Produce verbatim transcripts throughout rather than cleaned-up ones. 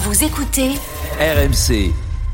Vous écoutez R M C.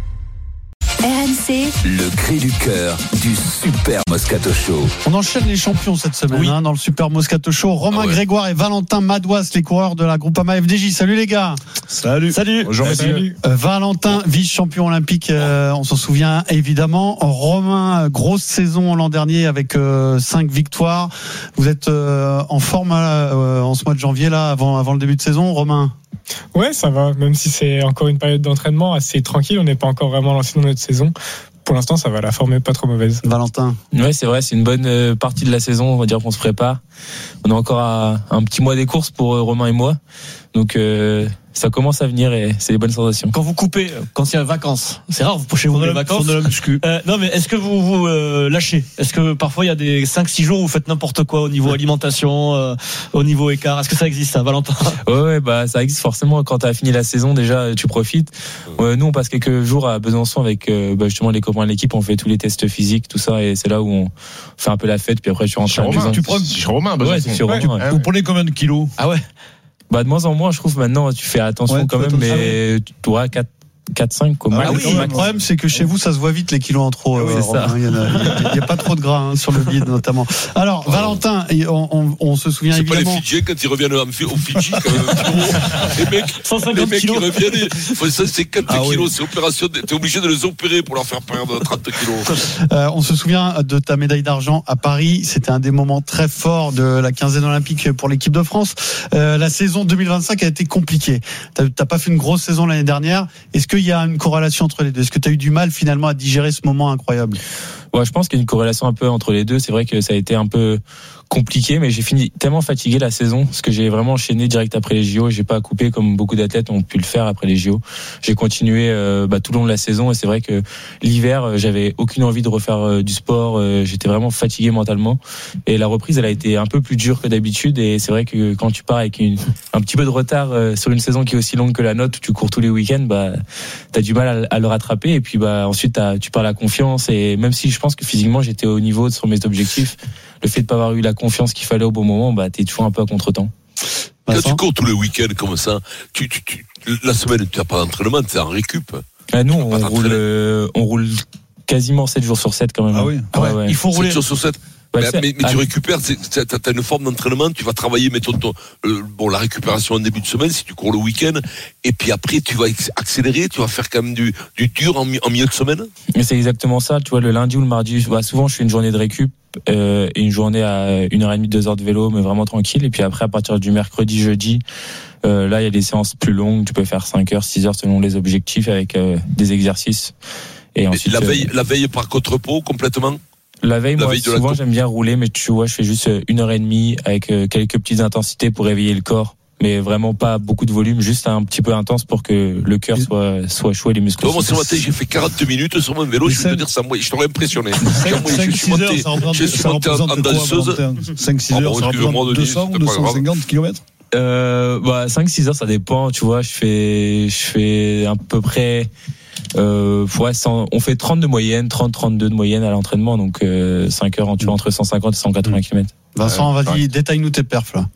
R M C, Le cri du cœur du Super Moscato Show. On enchaîne les champions cette semaine oui. hein, dans le Super Moscato Show. Romain ah ouais. Grégoire et Valentin Madouas, les coureurs de la Groupama F D J. Salut les gars. Salut. Salut. Bonjour messieurs. Euh, Valentin, vice-champion olympique, euh, on s'en souvient évidemment. Romain, euh, grosse saison l'an dernier avec euh, cinq victoires. Vous êtes euh, en forme euh, en ce mois de janvier là, avant, avant le début de saison, Romain? Ouais, ça va, même si c'est encore une période d'entraînement assez tranquille, on n'est pas encore vraiment lancé dans notre saison. Pour l'instant, ça va, la forme n'est pas trop mauvaise. Valentin. Ouais, c'est vrai, c'est une bonne partie de la saison, on va dire qu'on se prépare. On a encore un, un petit mois des courses pour Romain et moi. Donc euh, ça commence à venir et c'est des bonnes sensations. Quand vous coupez, quand il y a vacances, c'est rare chez vous les vacances. De la muscu. Euh, non mais est-ce que vous vous euh, lâchez? Est-ce que parfois il y a des cinq six jours où vous faites n'importe quoi au niveau alimentation, euh, au niveau écart? Est-ce que ça existe ça, Valentin? Ouais, ouais, bah ça existe forcément. Quand t'as fini la saison, déjà tu profites. Ouais, nous on passe quelques jours à Besançon avec euh, bah, justement les copains de l'équipe. On fait tous les tests physiques, tout ça, et c'est là où on fait un peu la fête. Puis après tu rentres à la maison. Tu prends chez Romain, bah, ouais, c'est chez Romain. Ouais. Vous prenez combien de kilos? Ah ouais. Bah de moins en moins, je trouve maintenant tu fais attention Ouais, quand même, attention. mais tu auras quatre cinq comme Ah oui, le problème c'est que chez vous ça se voit vite les kilos en trop. Ah oui, euh, c'est ça. Romain, il y en a, il y a pas trop de gras hein, sur le bide notamment. Alors oh. Valentin, on, on, on se souvient c'est évidemment. C'est pas les Fidjiens quand ils reviennent au Fidji quand même. Les mecs, cent cinquante les mecs kilos. Qui reviennent, faut cent cinquante ah, kilos, oui. c'est opération. T'es obligé de les opérer pour leur faire perdre trente kilos. Euh, on se souvient de ta médaille d'argent à Paris. C'était un des moments très forts de la quinzaine olympique pour l'équipe de France. Euh, la saison deux mille vingt-cinq a été compliquée. T'as, t'as pas fait une grosse saison l'année dernière. Est-ce qu'il y a une corrélation entre les deux? Est-ce que tu as eu du mal finalement à digérer ce moment incroyable? Ouais, je pense qu'il y a une corrélation un peu entre les deux. C'est vrai que ça a été un peu compliqué, mais j'ai fini tellement fatigué la saison parce que j'ai vraiment enchaîné direct après les J O. J'ai pas coupé comme beaucoup d'athlètes ont pu le faire après les J O. J'ai continué euh, bah, tout le long de la saison et c'est vrai que l'hiver, j'avais aucune envie de refaire euh, du sport. Euh, j'étais vraiment fatigué mentalement et la reprise, elle a été un peu plus dure que d'habitude. Et c'est vrai que quand tu pars avec une, un petit peu de retard euh, sur une saison qui est aussi longue que la nôtre, où tu cours tous les week-ends, bah t'as du mal à, à le rattraper. Et puis bah ensuite t'as, tu perds la confiance. Et même si je pense que physiquement j'étais au niveau sur mes objectifs, le fait de pas avoir eu la confiance qu'il fallait au bon moment, bah t'es toujours un peu à contre-temps. Quand tu cours tous les week-ends comme ça, tu, tu, tu, la semaine tu n'as pas d'entraînement, tu es en récup. Ah nous on roule, euh, on roule quasiment sept jours sur sept quand même. Ah oui. Ah ouais, ouais. Il faut rouler. sept jours sur sept. Bah, mais, mais, mais ah, tu récupères, tu as une forme d'entraînement, tu vas travailler, mettons, ton, euh, bon, la récupération en début de semaine, si tu cours le week-end, et puis après, tu vas accélérer, tu vas faire quand même du, du dur en, en milieu de semaine. Mais c'est exactement ça, tu vois, le lundi ou le mardi, bah, souvent je fais une journée de récup, euh, et une journée à une heure et demie, deux heures de vélo, mais vraiment tranquille, et puis après, à partir du mercredi, jeudi, euh, là, il y a des séances plus longues, tu peux faire cinq heures, six heures selon les objectifs, avec euh, des exercices. Et ensuite, et la veille, euh, la veille par contre-repos, complètement? La veille, la moi, veille souvent, j'aime bien rouler, mais tu vois, je fais juste une heure et demie avec quelques petites intensités pour réveiller le corps. Mais vraiment pas beaucoup de volume, juste un petit peu intense pour que le cœur soit, soit chaud et les muscles. Toi, moi, ce matin, j'ai fait quarante minutes sur mon vélo, je peux te dire ça, moi, je t'aurais impressionné. cinq six heures, ça représente, je suis ça monté représente en danseuse. cinq six heures, ça représente deux cents ou deux cent cinquante kilomètres? Euh, bah, cinq six heures, ça dépend, tu vois, je fais, je fais à peu près, Euh, ouais, cent, on fait trente de moyenne, trente trente-deux de moyenne à l'entraînement, donc euh, cinq heures, tu vois, entre cent cinquante et cent quatre-vingts kilomètres. Vincent, euh, vas-y, détaille-nous tes perfs là.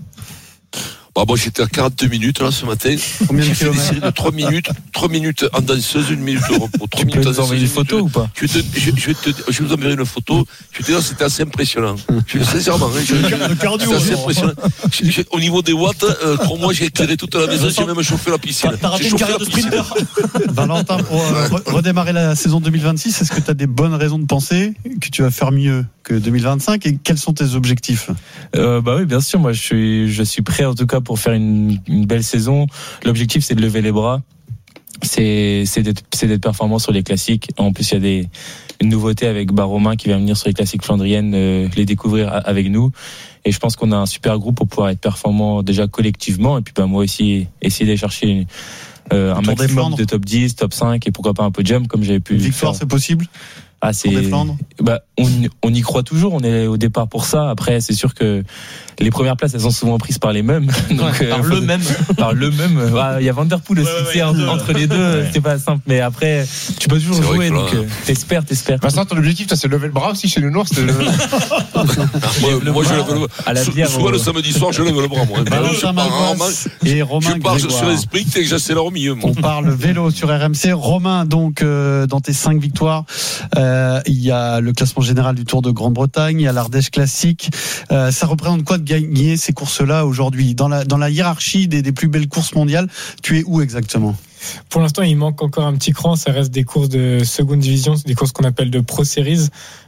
Bah, moi, j'étais à quarante-deux minutes, là, ce matin. Combien de j'ai fait des kilomètres? séries de trois minutes, trois minutes en danseuse, une minute de repos. Tu peux nous envoyer une photo ou pas? je, te, je, je, vais te, je vais vous enverrai une photo. Je vais te dire, c'était assez impressionnant. Je le sais sincèrement, hein, je, le cardio, c'est assez impressionnant. Je, je, au niveau des watts, euh, pour moi, j'ai éclairé toute la maison, j'ai même chauffé la piscine. T'as raté une carrière de sprinter. Valentin, pour euh, redémarrer la saison deux mille vingt-six, est-ce que tu as des bonnes raisons de penser que tu vas faire mieux que deux mille vingt-cinq et quels sont tes objectifs? euh, Bah oui, bien sûr, moi je suis, je suis prêt en tout cas pour faire une, une belle saison. L'objectif c'est de lever les bras, c'est, c'est, d'être, c'est d'être performant sur les classiques. En plus il y a des, une nouveauté avec bah, Romain qui va venir sur les classiques flandriennes, euh, les découvrir avec nous. Et je pense qu'on a un super groupe pour pouvoir être performant déjà collectivement et puis bah, moi aussi essayer d'aller chercher une, euh, un maximum de top dix, top cinq et pourquoi pas un podium comme j'avais pu Une victoire, faire. c'est possible? Ah, c'est, bah, on, on y croit toujours, on est au départ pour ça. Après, c'est sûr que les premières places, elles sont souvent prises par les mêmes. Donc, ouais, par euh, le même. Par le même. Ah, il y a Van Der Poel aussi, ouais, ouais, ouais, entre les deux, ouais. C'est pas simple. Mais après, tu peux toujours c'est jouer, donc euh, t'espères, t'espères. Vincent, ton objectif, toi, c'est lever le bras aussi chez le Nours. Le... moi, le moi je lève le bras. À la bière, soit le samedi soir, je lève le bras, moi. Et Romain je pars sur les sprints et que j'accélère au milieu. On parle vélo sur R M C. Romain, donc, euh, dans tes cinq victoires, euh, il y a le classement général du Tour de Grande-Bretagne, il y a l'Ardèche Classique. Euh, ça représente quoi de gagner ces courses-là aujourd'hui? Dans la, dans la hiérarchie des, des plus belles courses mondiales, tu es où exactement? Pour l'instant, il manque encore un petit cran. Ça reste des courses de seconde division, c'est des courses qu'on appelle de Pro Series.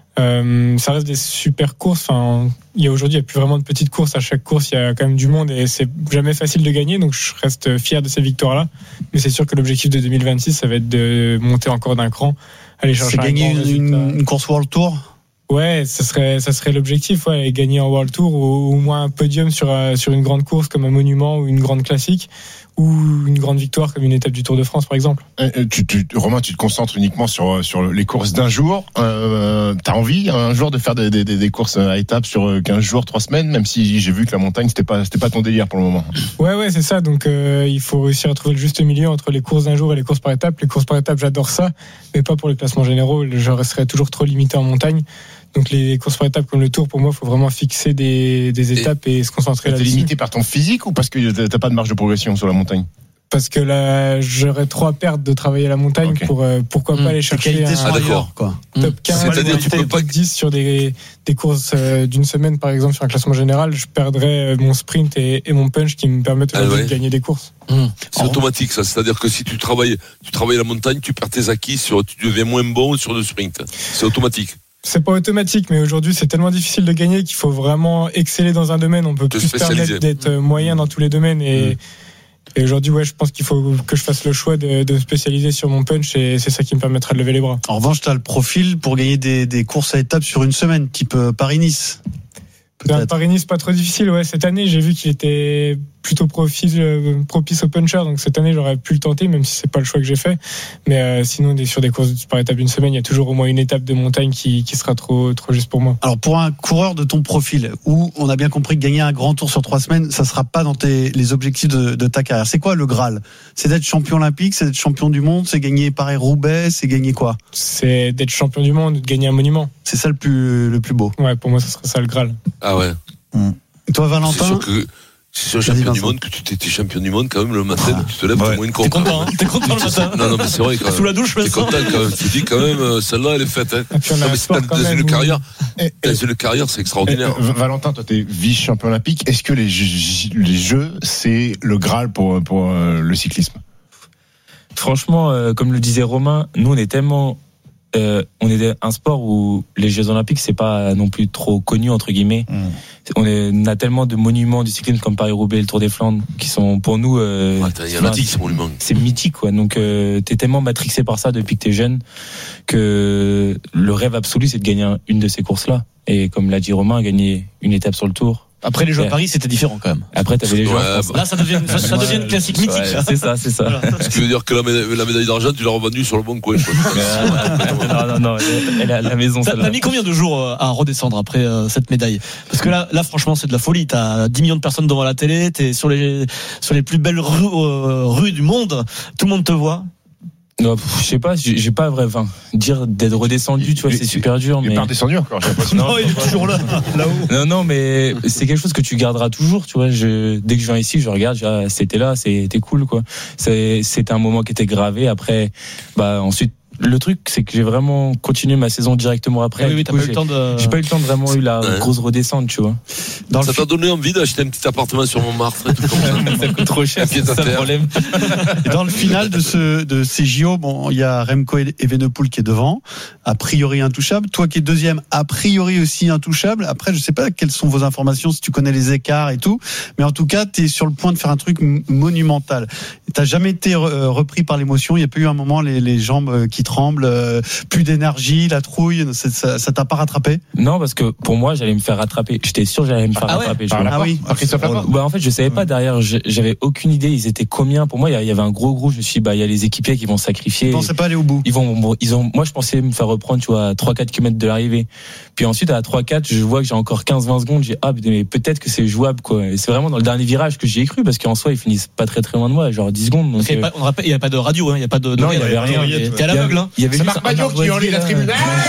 Euh, ça reste des super courses. Enfin, il y a aujourd'hui, il n'y a plus vraiment de petites courses. À chaque course, il y a quand même du monde et c'est jamais facile de gagner. Donc, je reste fier de ces victoires-là. Mais c'est sûr que l'objectif de deux mille vingt-six, ça va être de monter encore d'un cran, aller chercher c'est un gagner grand une, une, une course World Tour. Ouais, ça serait, ça serait l'objectif, ouais, gagner un World Tour ou au moins un podium sur, sur une grande course comme un monument ou une grande classique ou une grande victoire comme une étape du Tour de France, par exemple. Tu, tu, Romain, tu te concentres uniquement sur, sur les courses d'un jour. Euh, t'as envie un jour de faire des, des, des courses à étapes sur quinze jours, trois semaines, même si j'ai vu que la montagne, c'était pas, c'était pas ton délire pour le moment. Ouais, ouais, c'est ça. Donc, euh, il faut réussir à trouver le juste milieu entre les courses d'un jour et les courses par étapes. Les courses par étapes, j'adore ça, mais pas pour les classements généraux. Je resterais toujours trop limité en montagne. Donc les courses par étapes comme le Tour, pour moi, il faut vraiment fixer des, des étapes et, et se concentrer là-dessus. T'es limité par ton physique ou parce que t'as pas de marge de progression sur la montagne? Parce que là, j'aurais trop à perdre de travailler la montagne okay. pour euh, pourquoi mmh. pas aller chercher un ah, d'accord, quoi. top quinze, c'est-à-dire tu peux pas dix sur des, des courses euh, d'une semaine, par exemple, sur un classement général, je perdrais mon sprint et, et mon punch qui me permettent ah, ouais. de gagner des courses. Mmh. C'est oh. automatique, ça. C'est-à-dire que si tu travailles, tu travailles la montagne, tu perds tes acquis, sur, tu deviens moins bon sur le sprint. C'est automatique. C'est pas automatique, mais aujourd'hui c'est tellement difficile de gagner qu'il faut vraiment exceller dans un domaine. On peut plus se permettre d'être moyen dans tous les domaines et, mmh. et aujourd'hui, ouais, je pense qu'il faut que je fasse le choix de, de me spécialiser sur mon punch et c'est ça qui me permettra de lever les bras. En revanche, tu as le profil pour gagner des, des courses à étapes sur une semaine, type Paris-Nice. Paris-Nice, pas trop difficile. Ouais, cette année, j'ai vu qu'il était plutôt propice, propice au puncher, donc cette année, j'aurais pu le tenter, même si c'est pas le choix que j'ai fait. Mais euh, sinon, sur des courses par étape d'une semaine, il y a toujours au moins une étape de montagne qui, qui sera trop, trop juste pour moi. Alors, pour un coureur de ton profil, où on a bien compris que gagner un grand tour sur trois semaines, ça sera pas dans tes, les objectifs de, de ta carrière. C'est quoi le Graal? C'est d'être champion olympique, c'est d'être champion du monde, c'est gagner Paris-Roubaix, c'est gagner quoi? C'est d'être champion du monde, de gagner un monument. C'est ça le plus, le plus beau. Ouais, pour moi, ça serait ça le Graal. Ah ouais. Mmh. Et toi, Valentin? C'est sûr que si tu es champion du monde, que tu t'es champion du monde, quand même, le matin, ah, tu te lèves, ouais. t'es moins content. T'es content, hein? T'es content le matin. Non, non, mais c'est vrai, quand même. Sous la douche, t'es content, quand même. Tu dis, quand même, celle-là, elle est faite, hein. Non, mais c'est pas dans une carrière. Dans une carrière, c'est extraordinaire. Valentin, toi, t'es vice-champion olympique. Est-ce que les jeux, les jeux, c'est le Graal pour, pour le cyclisme? Franchement, euh, comme le disait Romain, nous, on est tellement, euh, on est un sport où les Jeux Olympiques, c'est pas non plus trop connu, entre guillemets. Mmh. On, est, on a tellement de monuments du cyclisme comme Paris-Roubaix et le Tour des Flandres qui sont pour nous euh, ouais, il y en a dix monuments. C'est mythique, quoi. Donc euh, t'es tellement matrixé par ça depuis que t'es jeune que le rêve absolu c'est de gagner une de ces courses-là. Et comme l'a dit Romain, gagner une étape sur le Tour. Après les Jeux à Paris, c'était différent quand même. Après, t'avais les Jeux. Ouais, bah, là, ça devient, ça, ça devient une classique mythique. Ouais, c'est ça, c'est ça. Voilà. Ce qui veut dire que la médaille, la médaille d'argent, tu l'as revendue sur le bon coin. non, non, non, elle est à la maison. T'as mis combien de jours à redescendre après euh, cette médaille? Parce que là, là, franchement, c'est de la folie. T'as dix millions de personnes devant la télé, t'es sur les, sur les plus belles rues, euh, rues du monde. Tout le monde te voit. Non, je sais pas, j'ai pas vrai, enfin, dire d'être redescendu, tu vois, c'est super dur, mais. Il est pas redescendu encore, j'ai l'impression. Non, il est toujours là, là-haut. Non, non, mais c'est quelque chose que tu garderas toujours, tu vois, je, dès que je viens ici, je regarde, je, ah, c'était là, c'était cool, quoi. C'est, c'était un moment qui était gravé, après, bah, ensuite, le truc, c'est que j'ai vraiment continué ma saison directement après. Oui, oui, t'as pas eu le temps de. J'ai pas eu le temps de vraiment eu la ouais. grosse redescente, tu vois. Dans ça t'a fi... donné envie d'acheter un petit appartement sur Montmartre, tout comme ça. Ça coûte trop cher, c'est ça le problème. Et dans le final de ce, de ces J O, bon, il y a Remco Evenepoel qui est devant, a priori intouchable. Toi qui es deuxième, a priori aussi intouchable. Après, je sais pas quelles sont vos informations, si tu connais les écarts et tout. Mais en tout cas, t'es sur le point de faire un truc monumental. T'as jamais été repris par l'émotion. Il y a pas eu un moment les, les jambes qui tremblent, euh, plus d'énergie, la trouille. Ça, ça t'a pas rattrapé? Non, parce que pour moi, j'allais me faire rattraper. J'étais sûr que j'allais me faire ah ouais rattraper. Par ah oui. Par Christophe Laporte. Bah en fait, je savais pas derrière. J'avais aucune idée. Ils étaient combien? Pour moi, il y avait un gros groupe. Je me suis dit, bah il y a les équipiers qui vont sacrifier. Je pensais pas aller au bout. Ils vont, ils ont. Moi, je pensais me faire reprendre, tu vois, à trois quatre kilomètres de l'arrivée. Puis ensuite, à trois quatre, je vois que j'ai encore quinze vingt secondes. J'ai ah mais peut-être que c'est jouable quoi. Et c'est vraiment dans le dernier virage que j'y ai cru parce qu'en soi, ils finissent pas très très loin de moi, genre dix secondes. Donc, il n'y a, a pas de radio, hein, il n'y a pas de. Non, il y avait rien. T'es à l'aveugle, hein. Il y avait c'est juste Marc Madio qui enlève la tribune.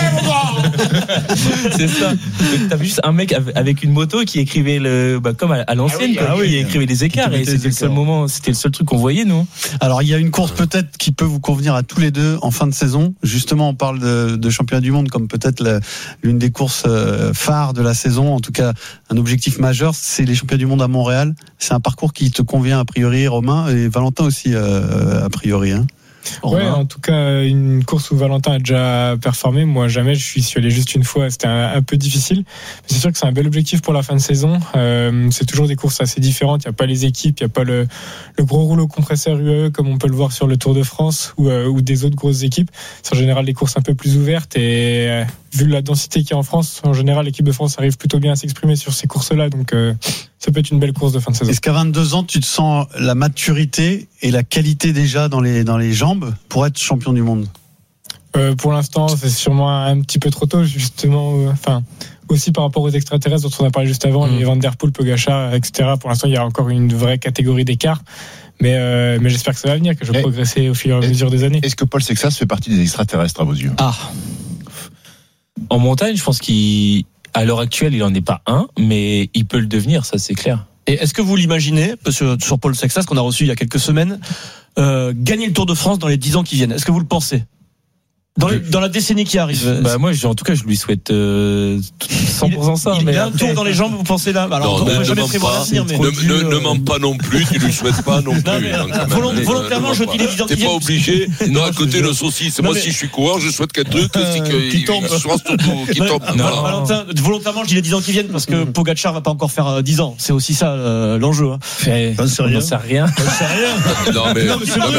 C'est ça. T'as vu juste un mec avec une moto qui écrivait le, bah, comme à l'ancienne, ah oui, quoi, ah oui. qui écrivait les écarts et c'était le seul moment, c'était le seul truc qu'on voyait, nous. Alors, il y a une course peut-être qui peut vous convenir à tous les deux en fin de saison. Justement, on parle de, de championnat du monde comme peut-être la, l'une des courses phares de la saison. En tout cas, un objectif majeur, c'est les championnats du monde à Montréal. C'est un parcours qui te convient a priori, Romain, et Valentin aussi euh, a priori. Hein. Ouais, en tout cas, une course où Valentin a déjà performé. Moi, jamais. Je suis allé juste une fois. C'était un, un peu difficile. Mais c'est sûr que c'est un bel objectif pour la fin de saison. Euh, c'est toujours des courses assez différentes. Il n'y a pas les équipes, il n'y a pas le, le gros rouleau compresseur U A E comme on peut le voir sur le Tour de France ou, euh, ou des autres grosses équipes. C'est en général des courses un peu plus ouvertes et euh, vu la densité qu'il y a en France, en général, l'équipe de France arrive plutôt bien à s'exprimer sur ces courses-là. Donc, euh, ça peut être une belle course de fin de saison. Est-ce qu'à vingt-deux ans, tu te sens la maturité et la qualité déjà dans les, dans les jambes pour être champion du monde? euh, Pour l'instant, c'est sûrement un petit peu trop tôt, justement. Enfin, euh, aussi par rapport aux extraterrestres dont on a parlé juste avant, mmh. les Van Der Poel, Pogačar, et cetera. Pour l'instant, il y a encore une vraie catégorie d'écart. Mais, euh, mais j'espère que ça va venir, que je vais et, progresser au fur et à mesure des années. Est-ce que Paul Sexas fait partie des extraterrestres à vos yeux? Ah. En montagne, je pense qu'il... À l'heure actuelle, il en est pas un, mais il peut le devenir, ça c'est clair. Et est-ce que vous l'imaginez, sur, sur Paul Sexas, qu'on a reçu il y a quelques semaines, euh, gagner le Tour de France dans les dix ans qui viennent? Est-ce que vous le pensez? Dans, les, dans la décennie qui arrive. Bah moi, en tout cas, je lui souhaite euh, cent pour cent ça. Il, il mais y a un tour dans les jambes, vous pensez là? Alors, non, on ne peut jamais prévoir l'avenir, mais ne, ne, ne mens pas non plus, tu lui souhaites pas non plus. Non, mais, hein, volont, volontairement, je dis les dix ans. T'es pas obligé. Non, à côté le saucisse. Moi, si je suis coureur, je souhaite qu'un truc, c'est qu'il tombe, surtout qu'il tombe. Valentin, volontairement, je dis les dix ans qui viennent parce que Pogačar va pas encore faire dix ans. C'est aussi ça l'enjeu. On ne sait rien. Non mais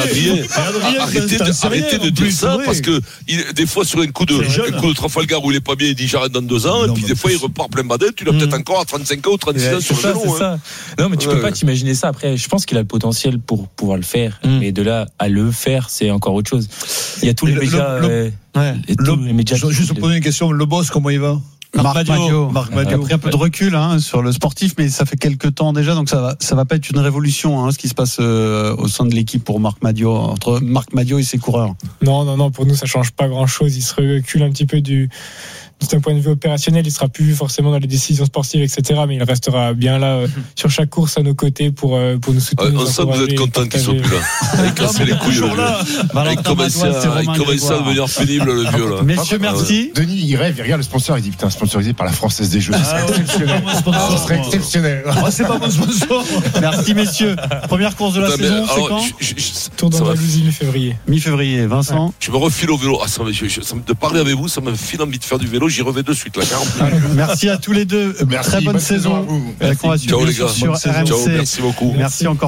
arrêtez de dire ça parce que des fois sur un coup de, un coup de Trafalgar où il est pas bien, il dit j'arrête dans deux ans, non, et puis des fois il repart plein badin, tu l'as mmh. peut-être encore à trente-cinq ans ou trente-six ans sur le vélo. C'est hein. ça. Non, mais tu ouais. peux pas t'imaginer ça. Après, je pense qu'il a le potentiel pour pouvoir le faire, mmh. mais de là à le faire, c'est encore autre chose. Il y a tous les le, médias. Le, euh, ouais. et tous le, les médias. Je vais juste poser une question. Le boss, comment il va? Marc Madio. Marc Madio. Il a pris un peu de recul hein, sur le sportif, mais ça fait quelques temps déjà, donc ça va, ça va pas être une révolution, hein, ce qui se passe euh, au sein de l'équipe pour Marc Madio, entre Marc Madio et ses coureurs. Non, non, non, pour nous ça change pas grand-chose. Il se recule un petit peu du. D'un point de vue opérationnel, il sera plus forcément dans les décisions sportives, et cetera. Mais il restera bien là euh, sur chaque course à nos côtés pour euh, pour nous soutenir. Ah, on sent que vous êtes content qu'ils soient plus là. Il casse les couilles. Il commence à devenir pénible le vieux là. Messieurs, merci. Denis, il rêve, il regarde le sponsor, il dit putain, sponsorisé par la Française des Jeux. C'est exceptionnel. Ce serait exceptionnel. C'est pas mon sponsor. Merci messieurs. Première course de la saison, c'est quand? Tour d'Andalousie mi-février. Mi-février. Vincent. Je me refile au vélo. De parler avec vous, ça me file envie de faire du vélo. J'y reviens de suite là. Merci à tous les deux. Merci, très bonne, bonne saison. saison. Ciao les gars. Sur R M C. Ciao, merci beaucoup. Merci encore.